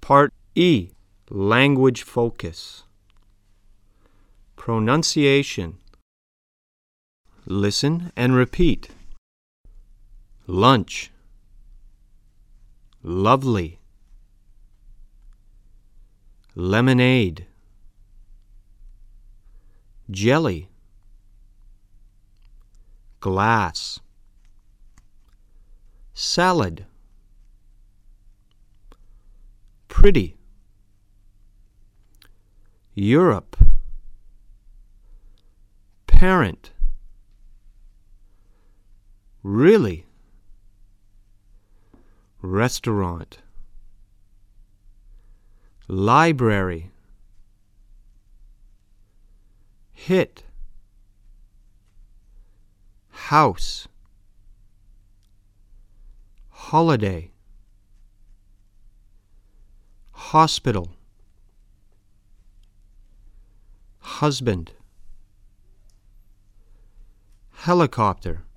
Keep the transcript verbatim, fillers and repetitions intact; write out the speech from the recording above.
Part E. Language focus. Pronunciation. Listen and repeat. Lunch. Lovely. Lemonade. Jelly. Glass. Salad. Pretty. Europe. Parent. Really. Restaurant. Library. Hit. House. Holiday. Hospital. Husband. Helicopter.